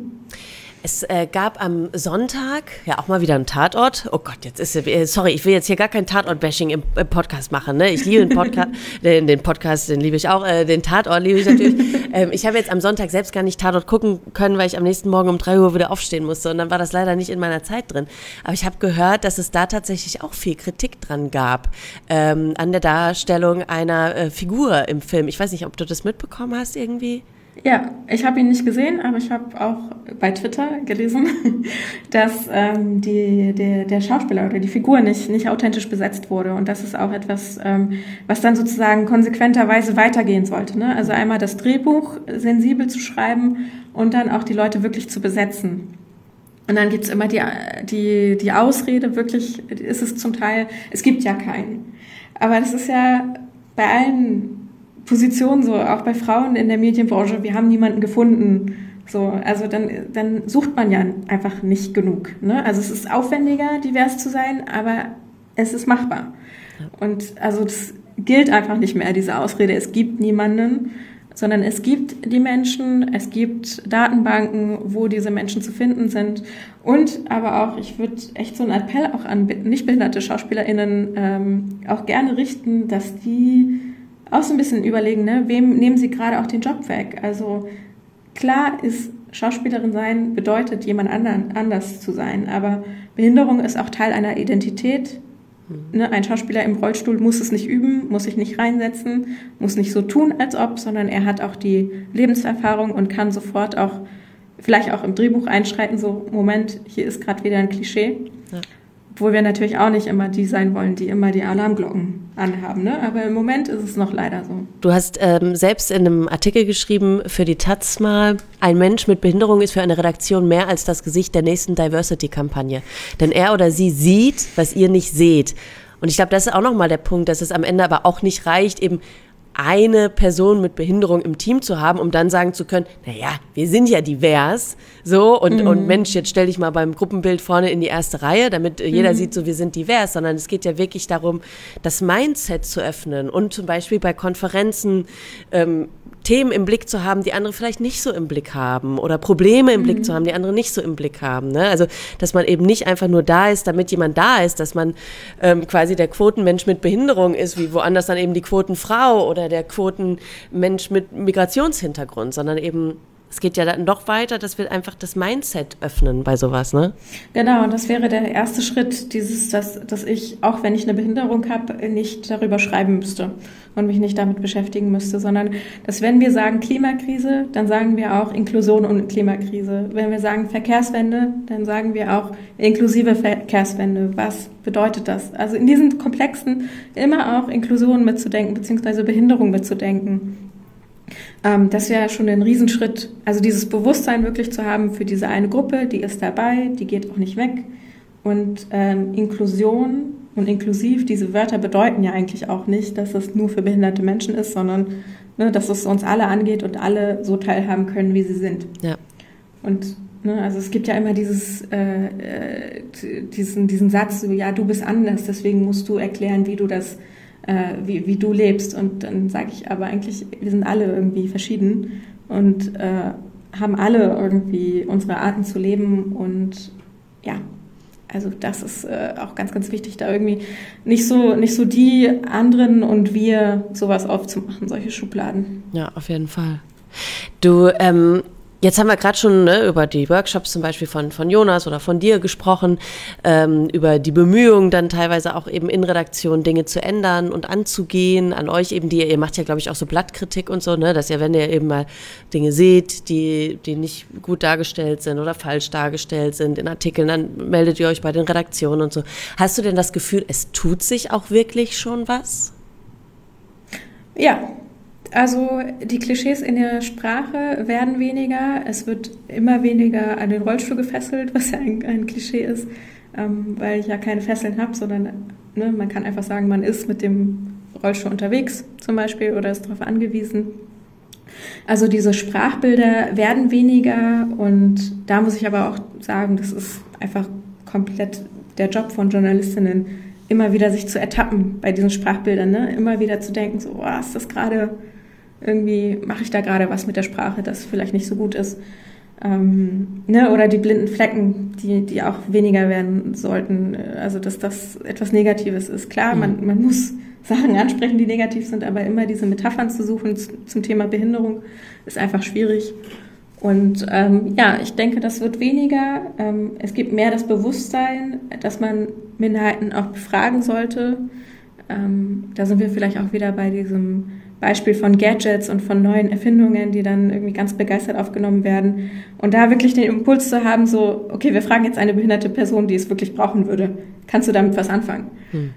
Es gab am Sonntag ja auch mal wieder einen Tatort. Oh Gott, sorry, ich will jetzt hier gar kein Tatort-Bashing im Podcast machen. Ne? Ich liebe den Podcast, den Podcast, den liebe ich auch, den Tatort liebe ich natürlich. Ich habe jetzt am Sonntag selbst gar nicht Tatort gucken können, weil ich am nächsten Morgen um 3 Uhr wieder aufstehen musste und dann war das leider nicht in meiner Zeit drin. Aber ich habe gehört, dass es da tatsächlich auch viel Kritik dran gab, an der Darstellung einer Figur im Film. Ich weiß nicht, ob du das mitbekommen hast irgendwie? Ja, ich habe ihn nicht gesehen, aber ich habe auch bei Twitter gelesen, dass der Schauspieler oder die Figur nicht authentisch besetzt wurde. Und das ist auch etwas, was dann sozusagen konsequenterweise weitergehen sollte. Ne? Also einmal das Drehbuch sensibel zu schreiben und dann auch die Leute wirklich zu besetzen. Und dann gibt's immer die Ausrede, wirklich ist es zum Teil, es gibt ja keinen. Aber das ist ja bei allen Position so, auch bei Frauen in der Medienbranche, wir haben niemanden gefunden. So, also dann sucht man ja einfach nicht genug. Ne? Also es ist aufwendiger, divers zu sein, aber es ist machbar. Und also das gilt einfach nicht mehr, diese Ausrede, es gibt niemanden, sondern es gibt die Menschen, es gibt Datenbanken, wo diese Menschen zu finden sind. Und aber auch, ich würde echt so einen Appell auch an nicht behinderte SchauspielerInnen auch gerne richten, dass die auch so ein bisschen überlegen, ne, wem nehmen sie gerade auch den Job weg? Also klar ist, Schauspielerin sein bedeutet, jemand anders zu sein, aber Behinderung ist auch Teil einer Identität. Ne, ein Schauspieler im Rollstuhl muss es nicht üben, muss sich nicht reinsetzen, muss nicht so tun, als ob, sondern er hat auch die Lebenserfahrung und kann sofort auch, vielleicht auch im Drehbuch einschreiten, so, Moment, hier ist gerade wieder ein Klischee. Ja. Obwohl wir natürlich auch nicht immer die sein wollen, die immer die Alarmglocken anhaben. Ne? Aber im Moment ist es noch leider so. Du hast selbst in einem Artikel geschrieben für die Taz mal, ein Mensch mit Behinderung ist für eine Redaktion mehr als das Gesicht der nächsten Diversity-Kampagne. Denn er oder sie sieht, was ihr nicht seht. Und ich glaube, das ist auch nochmal der Punkt, dass es am Ende aber auch nicht reicht, eben eine Person mit Behinderung im Team zu haben, um dann sagen zu können, naja, wir sind ja divers, so, und Mensch, jetzt stell dich mal beim Gruppenbild vorne in die erste Reihe, damit jeder sieht, so, wir sind divers, sondern es geht ja wirklich darum, das Mindset zu öffnen und zum Beispiel bei Konferenzen Themen im Blick zu haben, die andere vielleicht nicht so im Blick haben oder Probleme im Blick zu haben, die andere nicht so im Blick haben. Ne? Also, dass man eben nicht einfach nur da ist, damit jemand da ist, dass man quasi der Quotenmensch mit Behinderung ist, wie woanders dann eben die Quotenfrau oder der Quotenmensch mit Migrationshintergrund, sondern eben es geht ja dann doch weiter, dass wir einfach das Mindset öffnen bei sowas, ne? Genau, und das wäre der erste Schritt, dass ich, auch wenn ich eine Behinderung habe, nicht darüber schreiben müsste und mich nicht damit beschäftigen müsste, sondern dass, wenn wir sagen Klimakrise, dann sagen wir auch Inklusion und Klimakrise. Wenn wir sagen Verkehrswende, dann sagen wir auch inklusive Verkehrswende. Was bedeutet das? Also in diesen Komplexen immer auch Inklusion mitzudenken, beziehungsweise Behinderung mitzudenken. Das wäre schon ein Riesenschritt, also dieses Bewusstsein wirklich zu haben für diese eine Gruppe, die ist dabei, die geht auch nicht weg Und Inklusion und inklusiv, diese Wörter bedeuten ja eigentlich auch nicht, dass es nur für behinderte Menschen ist, sondern dass es uns alle angeht und alle so teilhaben können, wie sie sind. Ja. Und also es gibt ja immer diesen Satz, so, ja, du bist anders, deswegen musst du erklären, wie du das, wie du lebst. Und dann sage ich aber eigentlich, wir sind alle irgendwie verschieden und haben alle irgendwie unsere Arten zu leben. Und ja, also das ist auch ganz, ganz wichtig, da irgendwie nicht so die anderen und wir sowas aufzumachen, solche Schubladen. Ja, auf jeden Fall. Du, jetzt haben wir gerade schon über die Workshops zum Beispiel von Jonas oder von dir gesprochen, über die Bemühungen dann teilweise auch eben in Redaktion Dinge zu ändern und anzugehen, an euch eben, ihr macht ja glaube ich auch so Blattkritik und so, dass ihr, wenn ihr eben mal Dinge seht, die nicht gut dargestellt sind oder falsch dargestellt sind in Artikeln, dann meldet ihr euch bei den Redaktionen und so. Hast du denn das Gefühl, es tut sich auch wirklich schon was? Ja. Also die Klischees in der Sprache werden weniger, es wird immer weniger an den Rollstuhl gefesselt, was ja ein Klischee ist, weil ich ja keine Fesseln habe, sondern man kann einfach sagen, man ist mit dem Rollstuhl unterwegs zum Beispiel oder ist darauf angewiesen. Also diese Sprachbilder werden weniger und da muss ich aber auch sagen, das ist einfach komplett der Job von Journalistinnen, immer wieder sich zu ertappen bei diesen Sprachbildern, immer wieder zu denken, so, ist das gerade... Irgendwie mache ich da gerade was mit der Sprache, das vielleicht nicht so gut ist. Oder die blinden Flecken, die auch weniger werden sollten. Also, dass das etwas Negatives ist. Klar, man muss Sachen ansprechen, die negativ sind, aber immer diese Metaphern zu suchen zum Thema Behinderung ist einfach schwierig. Und ich denke, das wird weniger. Es gibt mehr das Bewusstsein, dass man Minderheiten auch befragen sollte. Da sind wir vielleicht auch wieder bei diesem Beispiel von Gadgets und von neuen Erfindungen, die dann irgendwie ganz begeistert aufgenommen werden. Und da wirklich den Impuls zu haben, so, okay, wir fragen jetzt eine behinderte Person, die es wirklich brauchen würde. Kannst du damit was anfangen?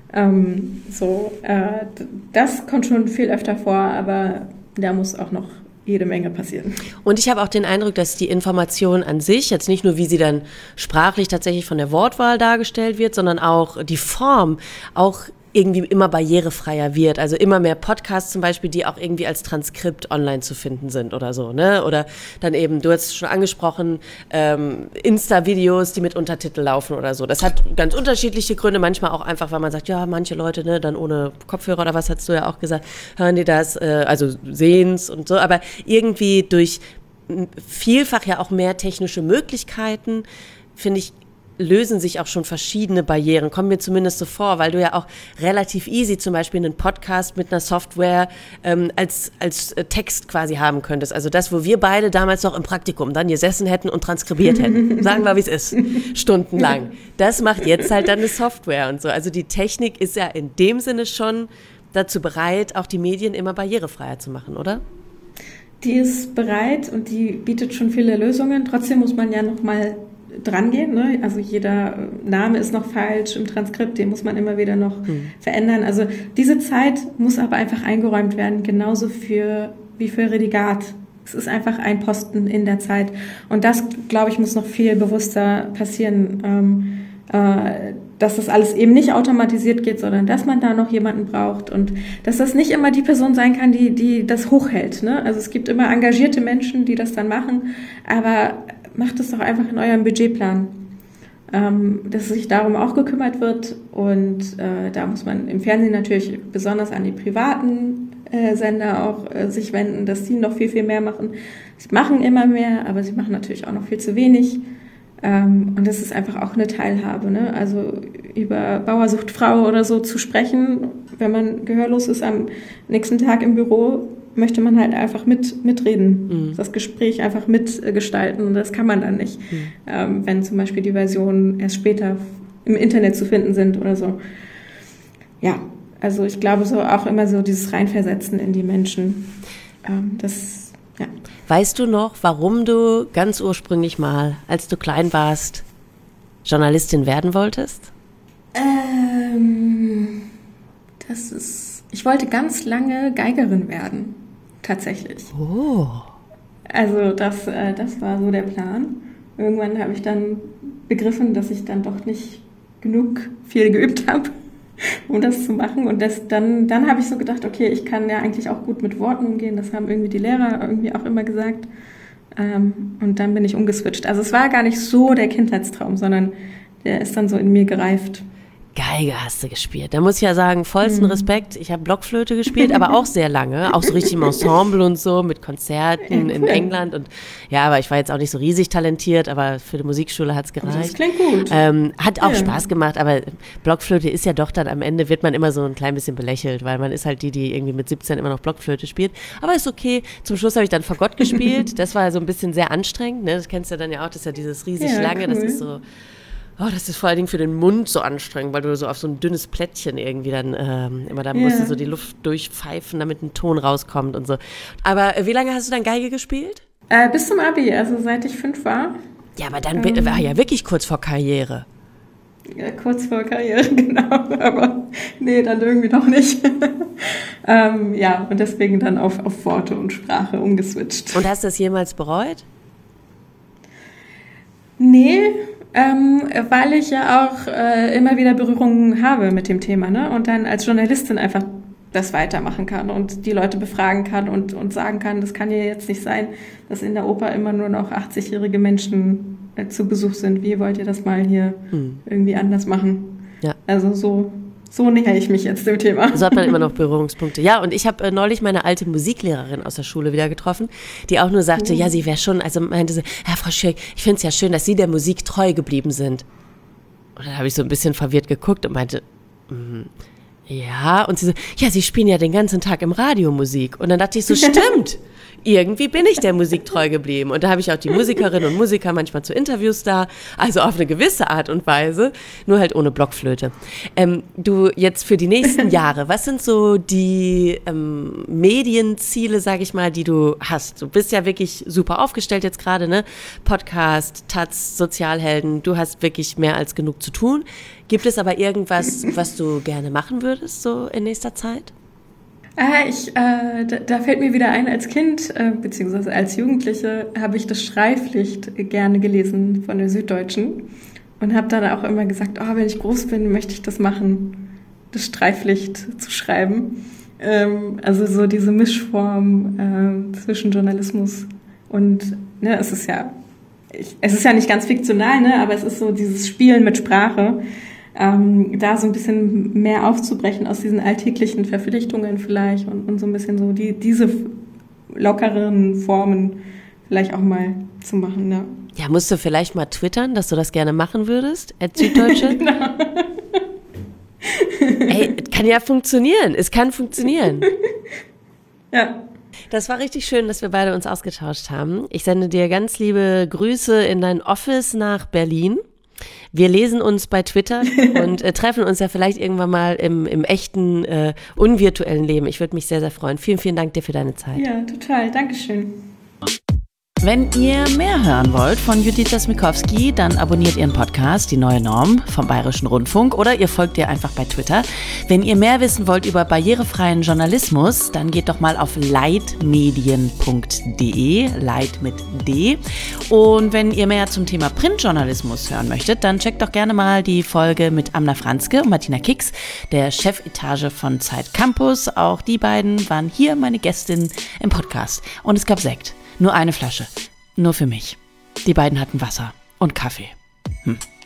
Das kommt schon viel öfter vor, aber da muss auch noch jede Menge passieren. Und ich habe auch den Eindruck, dass die Information an sich, jetzt nicht nur, wie sie dann sprachlich tatsächlich von der Wortwahl dargestellt wird, sondern auch die Form, auch irgendwie immer barrierefreier wird. Also immer mehr Podcasts zum Beispiel, die auch irgendwie als Transkript online zu finden sind oder so, Oder dann eben, du hast es schon angesprochen, Insta-Videos, die mit Untertitel laufen oder so. Das hat ganz unterschiedliche Gründe. Manchmal auch einfach, weil man sagt, ja, manche Leute, dann ohne Kopfhörer oder was hast du ja auch gesagt, hören die das, also sehen's und so. Aber irgendwie durch vielfach ja auch mehr technische Möglichkeiten, finde ich, lösen sich auch schon verschiedene Barrieren, kommen mir zumindest so vor, weil du ja auch relativ easy zum Beispiel einen Podcast mit einer Software als Text quasi haben könntest. Also das, wo wir beide damals noch im Praktikum dann gesessen hätten und transkribiert hätten. Sagen wir, wie es ist. Stundenlang. Das macht jetzt halt dann eine Software und so. Also die Technik ist ja in dem Sinne schon dazu bereit, auch die Medien immer barrierefreier zu machen, oder? Die ist bereit und die bietet schon viele Lösungen. Trotzdem muss man ja noch mal dran gehen, Also jeder Name ist noch falsch im Transkript, den muss man immer wieder noch verändern. Also diese Zeit muss aber einfach eingeräumt werden, genauso wie für Redigat. Es ist einfach ein Posten in der Zeit. Und das, glaube ich, muss noch viel bewusster passieren, dass das alles eben nicht automatisiert geht, sondern dass man da noch jemanden braucht und dass das nicht immer die Person sein kann, die das hochhält. Also es gibt immer engagierte Menschen, die das dann machen, aber macht es doch einfach in eurem Budgetplan, dass sich darum auch gekümmert wird. Und da muss man im Fernsehen natürlich besonders an die privaten Sender auch sich wenden, dass die noch viel, viel mehr machen. Sie machen immer mehr, aber sie machen natürlich auch noch viel zu wenig. Und das ist einfach auch eine Teilhabe. Also über Bauer sucht Frau oder so zu sprechen, wenn man gehörlos ist am nächsten Tag im Büro, möchte man halt einfach mitreden, das Gespräch einfach mitgestalten und das kann man dann nicht, wenn zum Beispiel die Versionen erst später im Internet zu finden sind oder so. Ja, also ich glaube so auch immer so dieses Reinversetzen in die Menschen, ja. Weißt du noch, warum du ganz ursprünglich mal, als du klein warst, Journalistin werden wolltest? Ich wollte ganz lange Geigerin werden. Tatsächlich. Oh. Also das war so der Plan. Irgendwann habe ich dann begriffen, dass ich dann doch nicht genug viel geübt habe, um das zu machen. Und dann habe ich so gedacht, okay, ich kann ja eigentlich auch gut mit Worten umgehen. Das haben irgendwie die Lehrer irgendwie auch immer gesagt. Und dann bin ich umgeswitcht. Also es war gar nicht so der Kindheitstraum, sondern der ist dann so in mir gereift. Geige hast du gespielt. Da muss ich ja sagen, vollsten Respekt. Ich habe Blockflöte gespielt, aber auch sehr lange. Auch so richtig im Ensemble und so, mit Konzerten in England. Und ja, aber ich war jetzt auch nicht so riesig talentiert, aber für die Musikschule hat es gereicht. Das klingt gut. Hat auch Spaß gemacht, aber Blockflöte ist ja doch dann am Ende, wird man immer so ein klein bisschen belächelt, weil man ist halt die irgendwie mit 17 immer noch Blockflöte spielt. Aber ist okay. Zum Schluss habe ich dann Fagott gespielt. Das war so ein bisschen sehr anstrengend. Ne? Das kennst du dann ja auch, das ist ja dieses riesig lange, cool. Das ist so... Oh, das ist vor allen Dingen für den Mund so anstrengend, weil du so auf so ein dünnes Plättchen irgendwie dann immer da musst du so die Luft durchpfeifen, damit ein Ton rauskommt und so. Aber wie lange hast du dann Geige gespielt? Bis zum Abi, also seit ich 5 war. Ja, aber dann war ja wirklich kurz vor Karriere. Ja, kurz vor Karriere, genau. Aber nee, dann irgendwie noch nicht. Und deswegen dann auf Worte und Sprache umgeswitcht. Und hast du das jemals bereut? Nee, weil ich ja auch immer wieder Berührungen habe mit dem Thema, ne? Und dann als Journalistin einfach das weitermachen kann und die Leute befragen kann und sagen kann, das kann ja jetzt nicht sein, dass in der Oper immer nur noch 80-jährige Menschen zu Besuch sind. Wie wollt ihr das mal hier irgendwie anders machen? Ja. Also so näher ich mich jetzt dem Thema. So hat man immer noch Berührungspunkte. Ja, und ich habe neulich meine alte Musiklehrerin aus der Schule wieder getroffen, die auch nur sagte, ja, sie wäre schon, also meinte sie, ja, Frau Schürk, ich finde es ja schön, dass Sie der Musik treu geblieben sind. Und dann habe ich so ein bisschen verwirrt geguckt und meinte, ja, und sie so, ja, Sie spielen ja den ganzen Tag im Radio Musik. Und dann dachte ich so, stimmt, irgendwie bin ich der Musik treu geblieben. Und da habe ich auch die Musikerinnen und Musiker manchmal zu Interviews da, also auf eine gewisse Art und Weise, nur halt ohne Blockflöte. Du jetzt für die nächsten Jahre, was sind so die Medienziele, sage ich mal, die du hast? Du bist ja wirklich super aufgestellt jetzt gerade, ne? Podcast, Taz, Sozialhelden, du hast wirklich mehr als genug zu tun. Gibt es aber irgendwas, was du gerne machen würdest, so in nächster Zeit? Da fällt mir wieder ein, als Kind, beziehungsweise als Jugendliche, habe ich das Schreiflicht gerne gelesen von der Süddeutschen und habe dann auch immer gesagt, wenn ich groß bin, möchte ich das machen, das Streiflicht zu schreiben. Also so diese Mischform zwischen Journalismus und, ne, es ist ja nicht ganz fiktional, ne, aber es ist so dieses Spielen mit Sprache. Da so ein bisschen mehr aufzubrechen aus diesen alltäglichen Verpflichtungen vielleicht und so ein bisschen so diese lockeren Formen vielleicht auch mal zu machen, ja. Ja, musst du vielleicht mal twittern, dass du das gerne machen würdest, @Süddeutsche? Genau. Ey, kann ja funktionieren, es kann funktionieren. Ja. Das war richtig schön, dass wir beide uns ausgetauscht haben. Ich sende dir ganz liebe Grüße in dein Office nach Berlin. Wir lesen uns bei Twitter und treffen uns ja vielleicht irgendwann mal im echten, unvirtuellen Leben. Ich würde mich sehr, sehr freuen. Vielen, vielen Dank dir für deine Zeit. Ja, total. Dankeschön. Wenn ihr mehr hören wollt von Judita Smikowski, dann abonniert ihren Podcast Die Neue Norm vom Bayerischen Rundfunk oder ihr folgt ihr einfach bei Twitter. Wenn ihr mehr wissen wollt über barrierefreien Journalismus, dann geht doch mal auf leitmedien.de, Leit mit D. Und wenn ihr mehr zum Thema Printjournalismus hören möchtet, dann checkt doch gerne mal die Folge mit Amna Franzke und Martina Kicks, der Chefetage von Zeit Campus. Auch die beiden waren hier meine Gästinnen im Podcast. Und es gab Sekt. Nur eine Flasche. Nur für mich. Die beiden hatten Wasser und Kaffee.